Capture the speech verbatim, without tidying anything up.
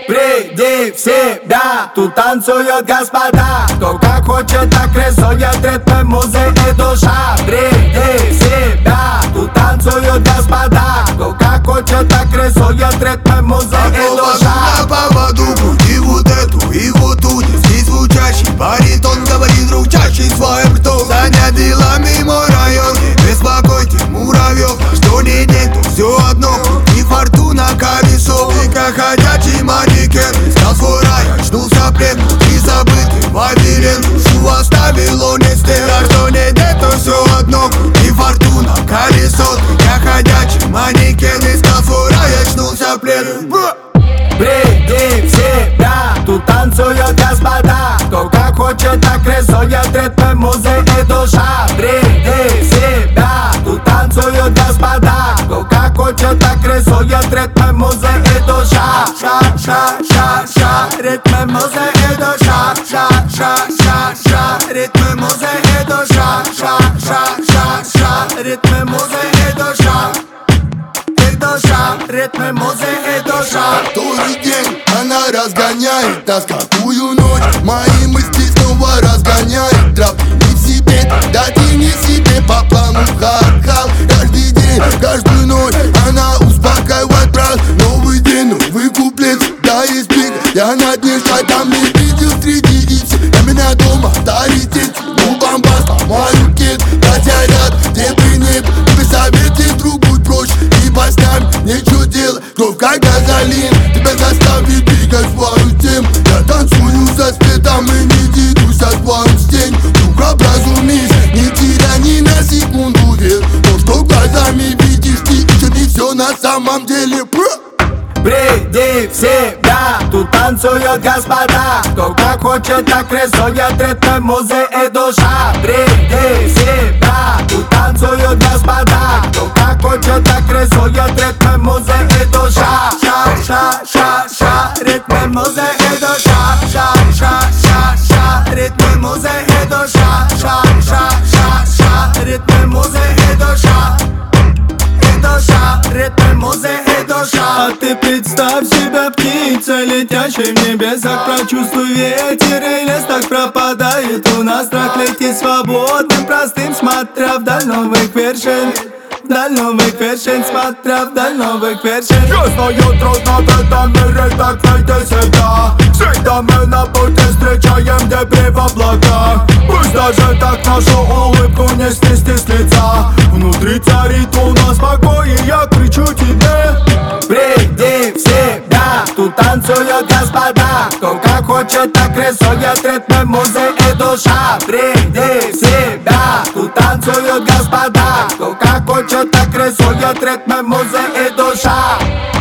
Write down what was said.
Приди в себя, тут танцуют господа. Кто как хочет, так рисует ритмы, музы и душа. Приди в себя, тут танцуют господа. Кто как хочет, так рисует ритмы, музы и душа. На поводу крути вот эту и вот ту. Здесь звучащий баритон говорит друг чаще своим ртом. Занят делами мой район, не беспокойте муравьев. Что не день, то все одно, и фортуна колесо. Ты как ходячий манекен, искал свой рай, очнулся плен. И забытый Вавилен, душу оставил он не стен. А что не день, то все одно, и фортуна колесо. Ты как ходячий манекен, искал свой рай, очнулся плен. Приди в себя, тут танцуют господа. Кто как хочет, так рисует ритмы, музы и душа. Приди в себя, тут танцуют господа. Кто как хочет, так рисует ритмы, музы и душа. Ша, ша, ша, ша, ритмы, музы и душа. Ша, ша, ша, ша, ритмы, музы и душа. Ша, ша, ша, ша, ритмы, музы и душа. И душа, ритмы, музы и душа. Который день она разгоняет, да с какую ночь мои мысли снова разгоняет. Травки не в себе, да ты не в себе по плану хал-хал. Каждый день, каждую ночь она успокаивает, брат. Новый день, новый куплет, да есть пик. Я на дне там не видел среди ипси. На меня дома авторитет, ну бомбас, ломаю кет. Хотя ряд, где бы не был, без совета друг будь прочь. Ибо с нами нечего делать, кровь как газолин. Тебя заставит двигать свою тему. Я танцую за светом и не делюсь от твоим стен. Друг образумись, не теряй ни на секунду вер. То, что глазами видишь ты, еще не все на самом деле. Приди в себя, тут танцуют господа. Кто как хочет, так рисует ритмы, музы и душа. Приди в себя, тут танцуют господа. Кто как хочет, так рисует ритмы, музы и душа. Ша, ша, ша, ша, ритмы, музы и душа. Ша, ша, ша, ша, ритмы, музы и душа. Ша, ша, ша, ша, ритмы, музы и душа. И душа, ритмы, музы и душа. А ты представь себя птицей, летящей в небесах. Прочувствуй ветер, и лес так пропадает. У нас страх летит свободным, простым, смотря вдаль новых вершин. Вдаль новых вершин, смотря вдаль новых вершин. Я знаю, трудно в этом мире так найти себя. Всегда мы на пути встречаем дебри в облаках. Пусть даже так нашу улыбку не снести с лица. Внутри царит у нас покой, и я кричу тебе: приди в себя, тут танцуют господа. Кто как хочет, так рисует ритмы, музы и душа. Приди в себя, тут танцуют господа. Кто как хочет, так рисует ритмы, музы и душа.